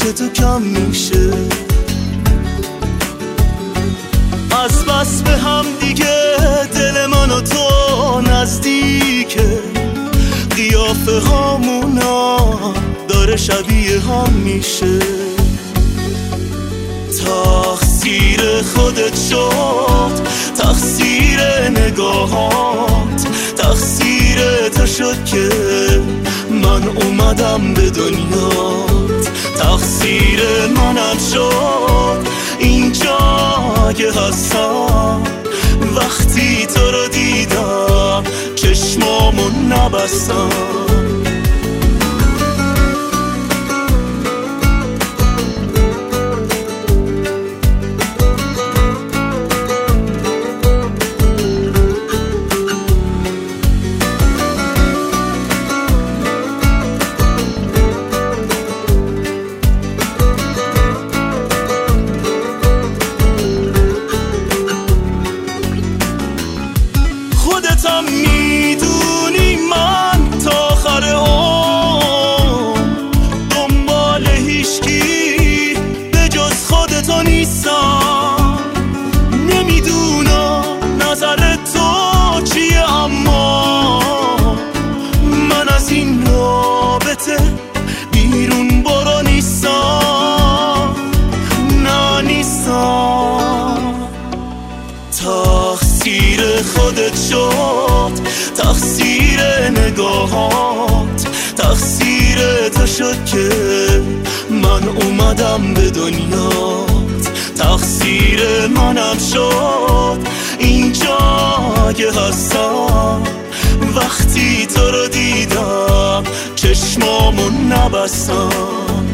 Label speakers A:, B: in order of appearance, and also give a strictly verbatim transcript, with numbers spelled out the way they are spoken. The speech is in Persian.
A: تو کم میشه. از بس به هم دیگه دل من و تو نزدیکه، قیافه هامونا داره شبیه هم میشه. تقصیر خودت شد، تقصیر نگاهات، تقصیر تو شد که من اومدم به دنیات. تقصیر منم شد اینجا که هستم، وقتی تو رو دیدم چشمامو نبستم. خودتم میدونی من تا آخر عمر دنبال هیچکی به جز خودتو نیستم. نمیدونم نظر تو چیه، اما من از این رابطه بیرون برو نیستم. نه نیستم. تقصیر خودت شد، تقصیر نگاهات، تقصیر تو شد که من اومدم به دنیات. تقصیر منم شد اینجا که هستم، وقتی تو رو دیدم چشمامو نبستم.